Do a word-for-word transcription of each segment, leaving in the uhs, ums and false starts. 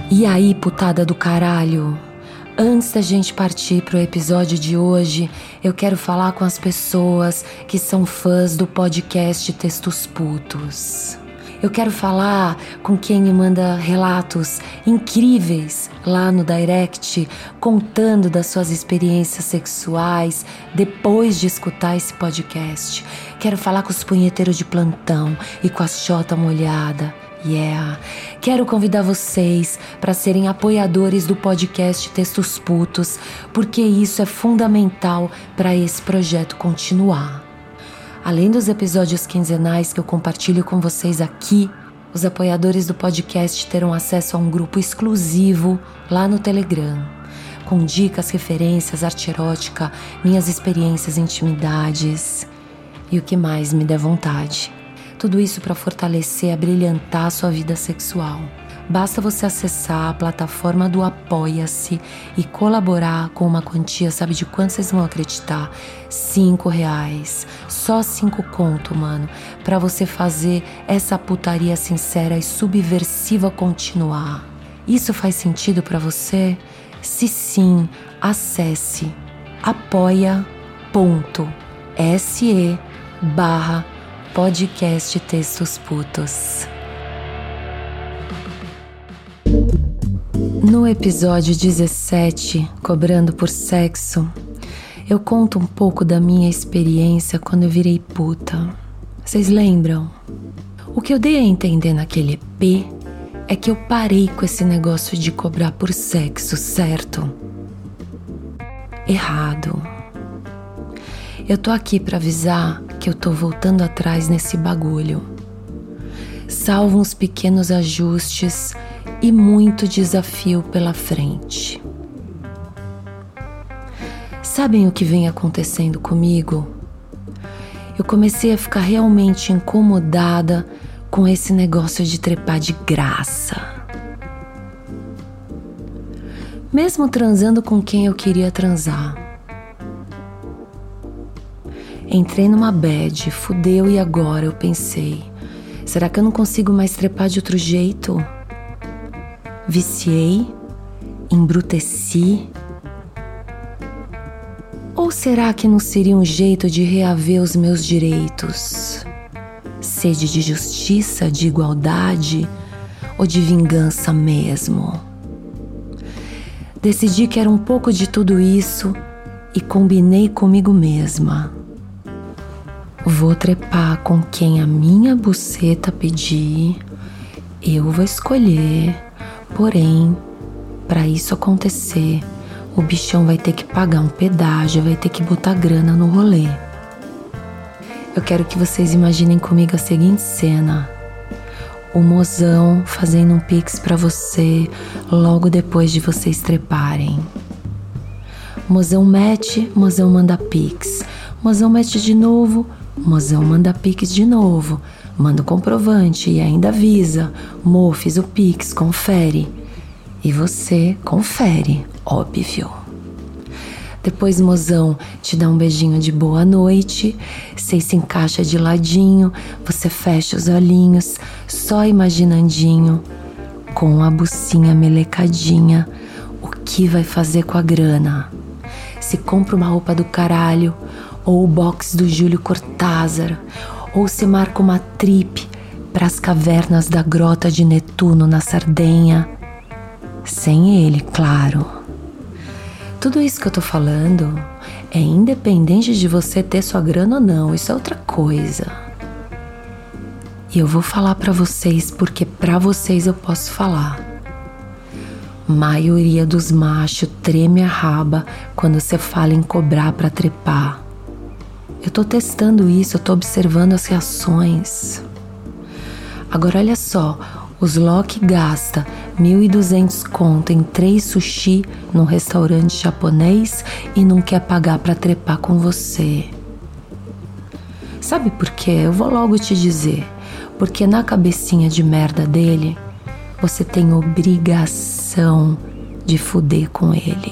E aí, putada do caralho? Antes da gente partir pro episódio de hoje, eu quero falar com as pessoas que são fãs do podcast Textos Putos. Eu quero falar com quem me manda relatos incríveis lá no direct, contando das suas experiências sexuais depois de escutar esse podcast. Quero falar com os punheteiros de plantão e com a xota molhada. Yeah! Quero convidar vocês para serem apoiadores do podcast Textos Putos, porque isso é fundamental para esse projeto continuar. Além dos episódios quinzenais que eu compartilho com vocês aqui, os apoiadores do podcast terão acesso a um grupo exclusivo lá no Telegram, com dicas, referências, arte erótica, minhas experiências, intimidades e o que mais me der vontade. Tudo isso para fortalecer e abrilhantar a sua vida sexual. Basta você acessar a plataforma do Apoia-se e colaborar com uma quantia, sabe de quanto vocês vão acreditar? Cinco reais. Só cinco conto, mano. Pra você fazer essa putaria sincera e subversiva continuar. Isso faz sentido pra você? Se sim, acesse apoia.se barra podcast Textos Putos. No episódio dezessete, Cobrando por Sexo, eu conto um pouco da minha experiência quando eu virei puta. Vocês lembram? O que eu dei a entender naquele E P é que eu parei com esse negócio de cobrar por sexo, certo? Errado. Eu tô aqui pra avisar que eu tô voltando atrás nesse bagulho. Salvo uns pequenos ajustes e muito desafio pela frente. Sabem o que vem acontecendo comigo? Eu comecei a ficar realmente incomodada com esse negócio de trepar de graça. Mesmo transando com quem eu queria transar. Entrei numa bad, fudeu, e agora eu pensei, será que eu não consigo mais trepar de outro jeito? Viciei? Embruteci? Ou será que não seria um jeito de reaver os meus direitos? Sede de justiça, de igualdade ou de vingança mesmo? Decidi que era um pouco de tudo isso e combinei comigo mesma. Vou trepar com quem a minha buceta pedir, eu vou escolher, porém, para isso acontecer, o bichão vai ter que pagar um pedágio, vai ter que botar grana no rolê. Eu quero que vocês imaginem comigo a seguinte cena: o mozão fazendo um pix pra você logo depois de vocês treparem. Mozão mete, mozão manda pix, mozão mete de novo, mozão manda pix de novo, manda o comprovante e ainda avisa: Mo, fiz o pix, confere. E você confere, óbvio. Depois mozão te dá um beijinho de boa noite, você se encaixa de ladinho, você fecha os olhinhos, só imaginandinho, com a bucinha melecadinha, o que vai fazer com a grana. Se compra uma roupa do caralho, ou o box do Júlio Cortázar, ou se marca uma trip para as cavernas da Grota de Netuno na Sardenha. Sem ele, claro. Tudo isso que eu tô falando é independente de você ter sua grana ou não, isso é outra coisa. E eu vou falar pra vocês porque pra vocês eu posso falar. Maioria dos machos treme a raba quando você fala em cobrar pra trepar. Eu tô testando isso, eu tô observando as reações. Agora olha só, os Loki gasta mil e duzentos conto em três sushi num restaurante japonês e não quer pagar pra trepar com você. Sabe por quê? Eu vou logo te dizer. Porque na cabecinha de merda dele, você tem obrigação de fuder com ele.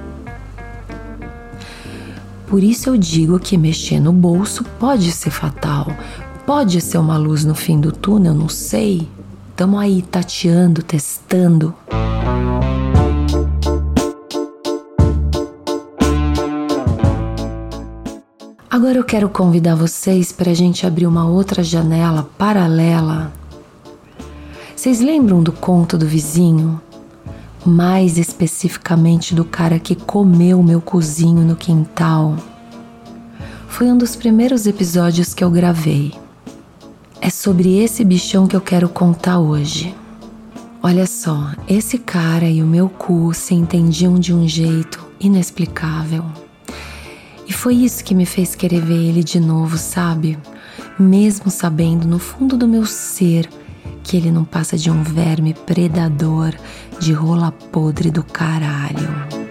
Por isso eu digo que mexer no bolso pode ser fatal. Pode ser uma luz no fim do túnel, não sei. Tamo aí tateando, testando. Agora eu quero convidar vocês para a gente abrir uma outra janela paralela. Vocês lembram do conto do vizinho? Mais especificamente do cara que comeu meu cozinho no quintal. Foi um dos primeiros episódios que eu gravei. É sobre esse bichão que eu quero contar hoje. Olha só, esse cara e o meu cu se entendiam de um jeito inexplicável. E foi isso que me fez querer ver ele de novo, sabe? Mesmo sabendo no fundo do meu ser que ele não passa de um verme predador de rola podre do caralho.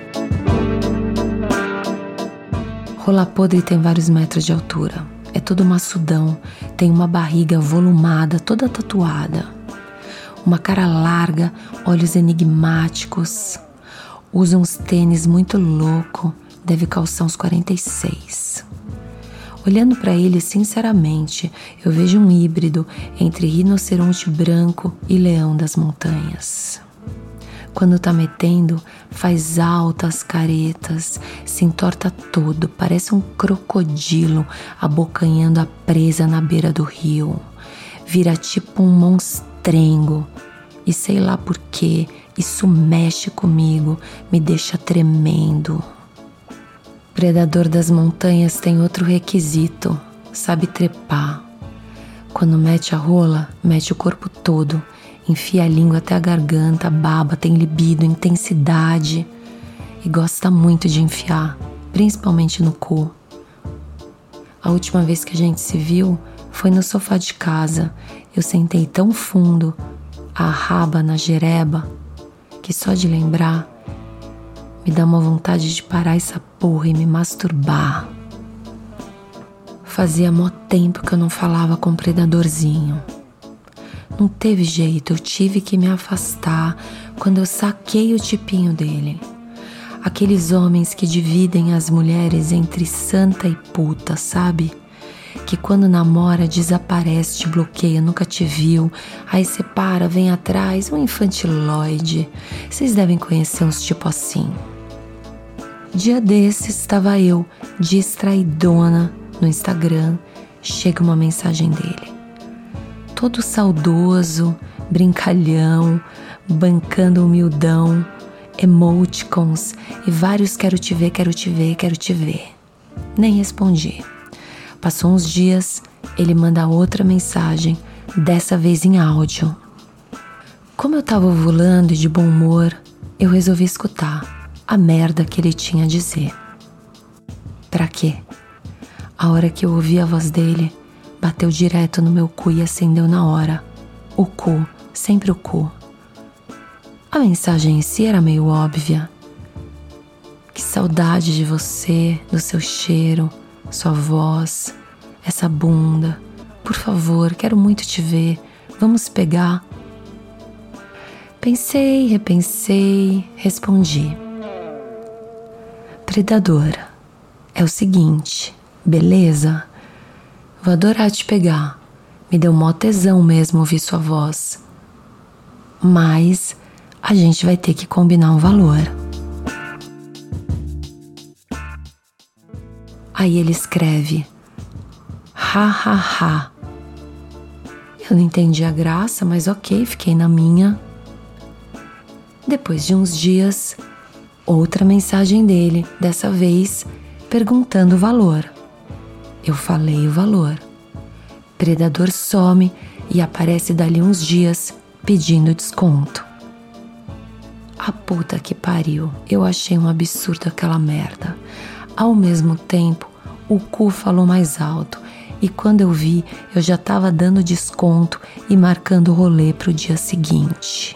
Rola podre tem vários metros de altura. É todo maçudão, tem uma barriga volumada, toda tatuada. Uma cara larga, olhos enigmáticos. Usa uns tênis muito louco, deve calçar uns quarenta e seis. Olhando pra ele, sinceramente, eu vejo um híbrido entre rinoceronte branco e leão das montanhas. Quando tá metendo, faz altas caretas, se entorta todo, parece um crocodilo abocanhando a presa na beira do rio. Vira tipo um monstrengo. E sei lá por quê, isso mexe comigo, me deixa tremendo. Predador das montanhas tem outro requisito, sabe trepar. Quando mete a rola, mete o corpo todo, enfia a língua até a garganta, baba, tem libido, intensidade e gosta muito de enfiar, principalmente no cu. A última vez que a gente se viu foi no sofá de casa. Eu sentei tão fundo, a raba na jereba, que só de lembrar me dá uma vontade de parar essa porra e me masturbar. Fazia mó tempo que eu não falava com o predadorzinho. Não teve jeito, eu tive que me afastar quando eu saquei o tipinho dele. Aqueles homens que dividem as mulheres entre santa e puta, sabe? Que quando namora desaparece, te bloqueia, nunca te viu, aí separa, vem atrás, um infantiloide. Vocês devem conhecer uns tipo assim. Dia desses estava eu, distraidona, no Instagram, chega uma mensagem dele. Todo saudoso, brincalhão, bancando humildão, emoticons e vários quero te ver, quero te ver, quero te ver. Nem respondi. Passou uns dias, ele manda outra mensagem, dessa vez em áudio. Como eu tava ovulando e de bom humor, eu resolvi escutar a merda que ele tinha a dizer. Pra quê? A hora que eu ouvi a voz dele, bateu direto no meu cu e acendeu na hora. O cu, sempre o cu. A mensagem em si era meio óbvia. Que saudade de você, do seu cheiro, sua voz, essa bunda. Por favor, quero muito te ver. Vamos pegar? Pensei, repensei, respondi. Predador, é o seguinte, beleza? Vou adorar te pegar. Me deu mó tesão mesmo ouvir sua voz. Mas a gente vai ter que combinar um valor. Aí ele escreve, ha, ha, ha. Eu não entendi a graça, mas ok, fiquei na minha. Depois de uns dias, outra mensagem dele, dessa vez perguntando o valor. Eu falei o valor. Predador some e aparece dali uns dias pedindo desconto. A puta que pariu, eu achei um absurdo aquela merda. Ao mesmo tempo, o cu falou mais alto e quando eu vi, eu já tava dando desconto e marcando o rolê pro dia seguinte.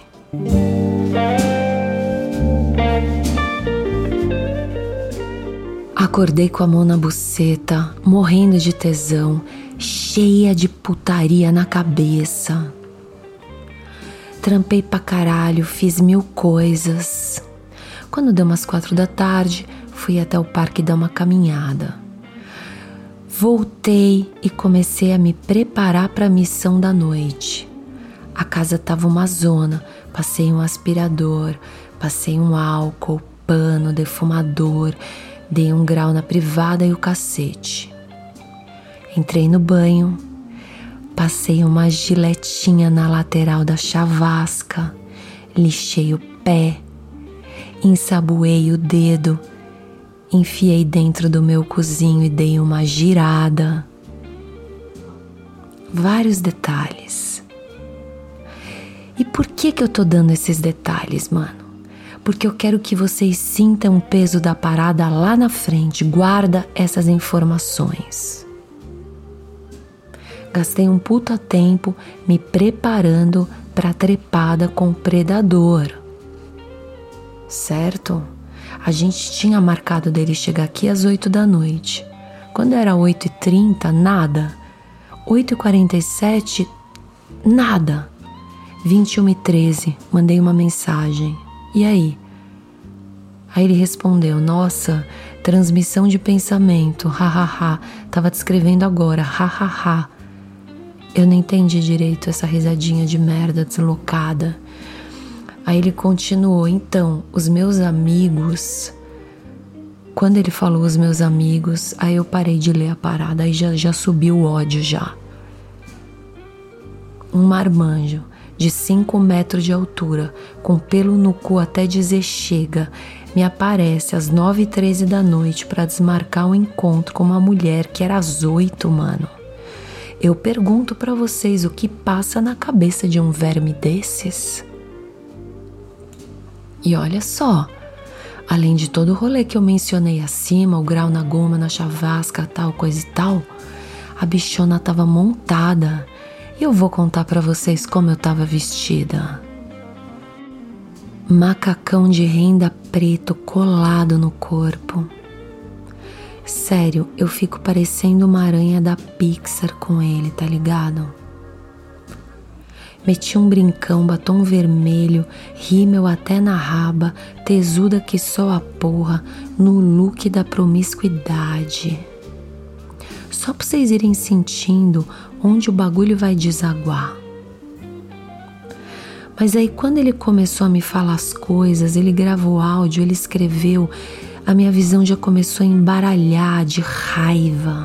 Acordei com a mão na buceta, morrendo de tesão, cheia de putaria na cabeça. Trampei pra caralho, fiz mil coisas. Quando deu umas quatro da tarde, fui até o parque dar uma caminhada. Voltei e comecei a me preparar para a missão da noite. A casa tava uma zona, passei um aspirador, passei um álcool, pano, defumador, dei um grau na privada e o cacete. Entrei no banho, passei uma giletinha na lateral da chavasca, lixei o pé, ensaboei o dedo, enfiei dentro do meu cozinho e dei uma girada. Vários detalhes. E por que que eu tô dando esses detalhes, mano? Porque eu quero que vocês sintam o peso da parada lá na frente. Guarda essas informações. Gastei um puta tempo me preparando pra trepada com o predador. Certo? A gente tinha marcado dele chegar aqui às oito da noite. Quando era oito e trinta, nada. oito e quarenta e sete, nada. vinte e uma e treze, mandei uma mensagem. E aí? Aí ele respondeu: nossa, transmissão de pensamento, hahaha. Tava te escrevendo agora, hahaha. Eu não entendi direito essa risadinha de merda deslocada. Aí ele continuou: então, os meus amigos... Quando ele falou os meus amigos, aí eu parei de ler a parada, aí já, já subiu o ódio já. Um marmanjo de cinco metros de altura, com pelo no cu até dizer chega, me aparece às nove e treze da noite pra desmarcar um encontro com uma mulher que era às oito, mano. Eu pergunto pra vocês o que passa na cabeça de um verme desses? E olha só, além de todo o rolê que eu mencionei acima, o grau na goma, na chavasca, tal, coisa e tal, a bichona tava montada. E eu vou contar pra vocês como eu tava vestida. Macacão de renda preto colado no corpo. Sério, eu fico parecendo uma aranha da Pixar com ele, tá ligado? Meti um brincão, batom vermelho, rímel até na raba, tesuda que só a porra, no look da promiscuidade. Só pra vocês irem sentindo onde o bagulho vai desaguar. Mas aí quando ele começou a me falar as coisas, ele gravou áudio, ele escreveu, a minha visão já começou a embaralhar de raiva.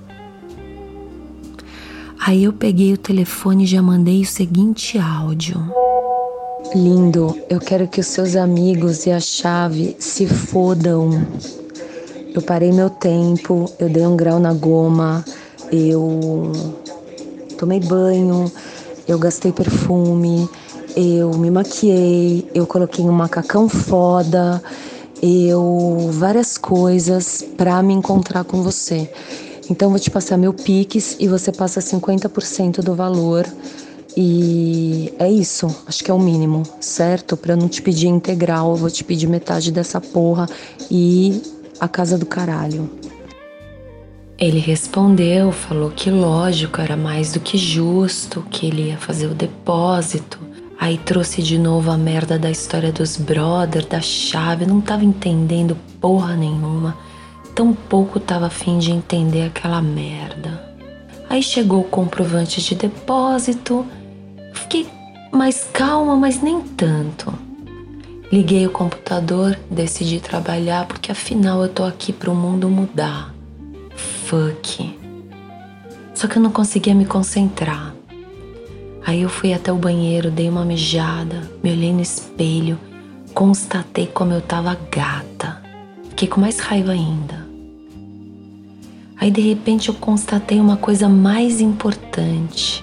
Aí eu peguei o telefone e já mandei o seguinte áudio. Lindo, eu quero que os seus amigos e a chave se fodam. Eu parei meu tempo, eu dei um grau na goma, eu tomei banho, eu gastei perfume, eu me maquiei, eu coloquei um macacão foda, eu... várias coisas pra me encontrar com você. Então vou te passar meu Pix e você passa cinquenta por cento do valor. E é isso, acho que é o mínimo, certo? Pra eu não te pedir integral, eu vou te pedir metade dessa porra e a casa do caralho. Ele respondeu, falou que lógico, era mais do que justo, que ele ia fazer o depósito. Aí trouxe de novo a merda da história dos brother, da chave, eu não tava entendendo porra nenhuma. Tão pouco tava a fim de entender aquela merda. Aí chegou o comprovante de depósito. Fiquei mais calma, mas nem tanto. Liguei o computador, decidi trabalhar, porque afinal eu tô aqui pro mundo mudar. Fuck. Só que eu não conseguia me concentrar. Aí eu fui até o banheiro, dei uma mijada, me olhei no espelho, constatei como eu tava gata. Fiquei com mais raiva ainda. Aí de repente eu constatei uma coisa mais importante.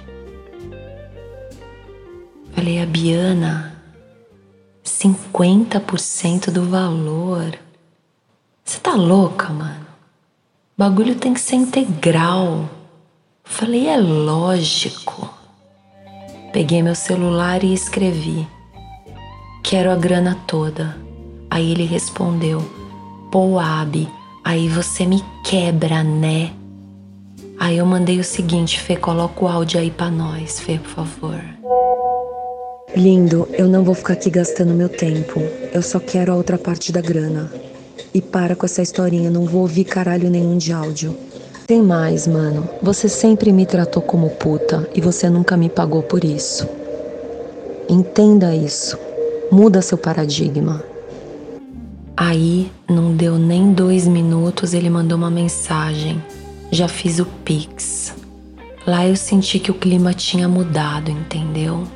Falei, a Biana, cinquenta por cento do valor. Você tá louca, mano? O bagulho tem que ser integral. Falei, é lógico. Peguei meu celular e escrevi: quero a grana toda. Aí ele respondeu: pô, Abi, aí você me quebra, né? Aí eu mandei o seguinte: Fê, coloca o áudio aí pra nós, Fê, por favor. Lindo, eu não vou ficar aqui gastando meu tempo. Eu só quero a outra parte da grana. E para com essa historinha, não vou ouvir caralho nenhum de áudio. Tem mais, mano. Você sempre me tratou como puta e você nunca me pagou por isso. Entenda isso. Muda seu paradigma. Aí, não deu nem dois minutos, ele mandou uma mensagem. já fiz o Pix. Lá eu senti que o clima tinha mudado, entendeu?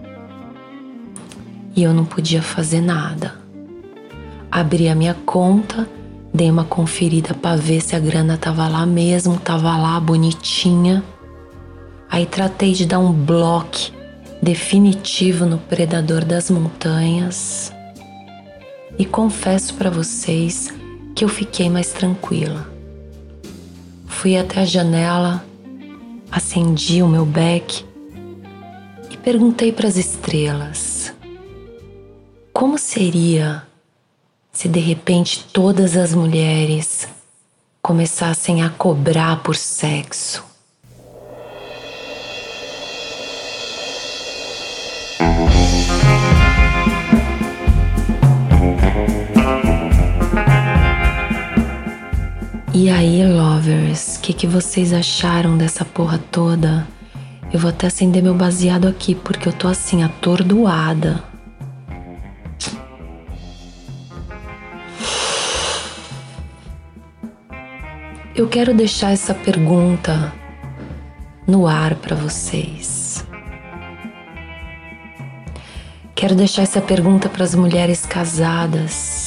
E eu não podia fazer nada. Abri a minha conta, dei uma conferida pra ver se a grana tava lá mesmo, tava lá bonitinha. Aí tratei de dar um bloco definitivo no predador das montanhas. E confesso pra vocês que eu fiquei mais tranquila. Fui até a janela, acendi o meu beck e perguntei pras estrelas: como seria se de repente todas as mulheres começassem a cobrar por sexo? E aí, lovers, o que, que vocês acharam dessa porra toda? Eu vou até acender meu baseado aqui, porque eu tô assim, atordoada. Eu quero deixar essa pergunta no ar pra vocês. Quero deixar essa pergunta pras mulheres casadas.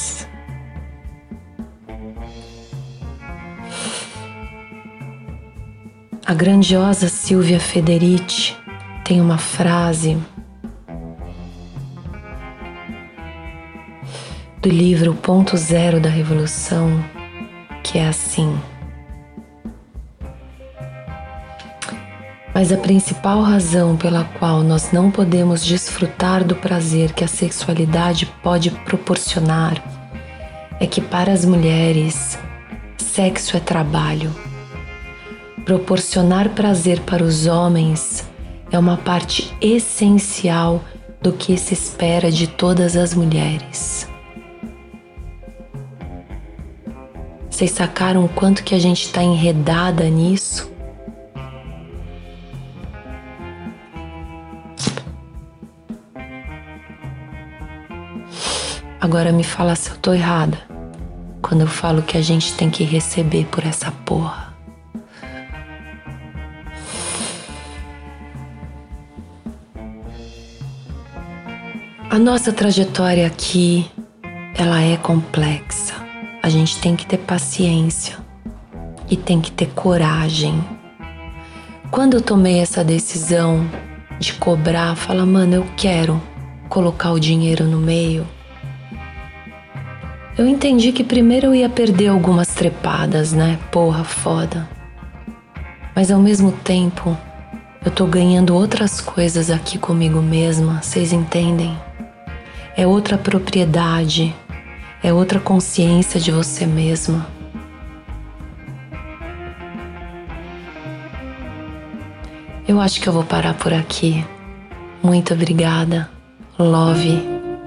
A grandiosa Silvia Federici tem uma frase do livro Ponto Zero da Revolução que é assim: mas a principal razão pela qual nós não podemos desfrutar do prazer que a sexualidade pode proporcionar é que para as mulheres, sexo é trabalho. Proporcionar prazer para os homens é uma parte essencial do que se espera de todas as mulheres. Vocês sacaram o quanto que a gente está enredada nisso? Agora me fala se eu tô errada quando eu falo que a gente tem que receber por essa porra. A nossa trajetória aqui, ela é complexa. A gente tem que ter paciência e tem que ter coragem. Quando eu tomei essa decisão de cobrar, falar, mano, eu quero colocar o dinheiro no meio, eu entendi que primeiro eu ia perder algumas trepadas, né? Porra, foda. Mas ao mesmo tempo, eu tô ganhando outras coisas aqui comigo mesma, vocês entendem? É outra propriedade, é outra consciência de você mesma. Eu acho que eu vou parar por aqui. Muito obrigada. Love.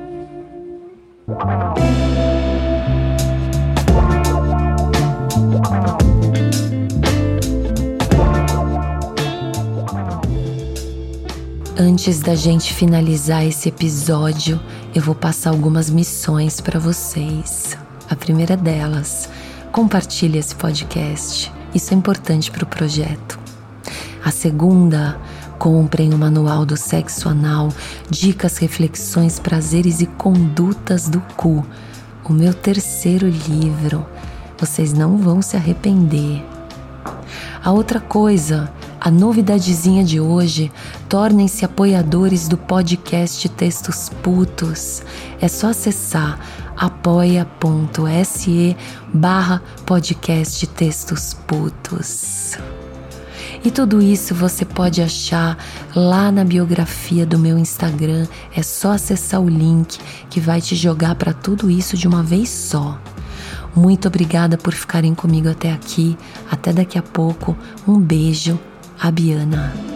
Antes da gente finalizar esse episódio, eu vou passar algumas missões para vocês. A primeira delas, compartilhe esse podcast. Isso é importante para o projeto. A segunda, comprem o Manual do Sexo Anal, Dicas, Reflexões, Prazeres e Condutas do Cu. O meu terceiro livro. Vocês não vão se arrepender. A outra coisa, a novidadezinha de hoje, tornem-se apoiadores do podcast Textos Putos. É só acessar apoia.se barra podcast Textos Putos. E tudo isso você pode achar lá na biografia do meu Instagram. É só acessar o link que vai te jogar para tudo isso de uma vez só. Muito obrigada por ficarem comigo até aqui. Até daqui a pouco. Um beijo. A Biana.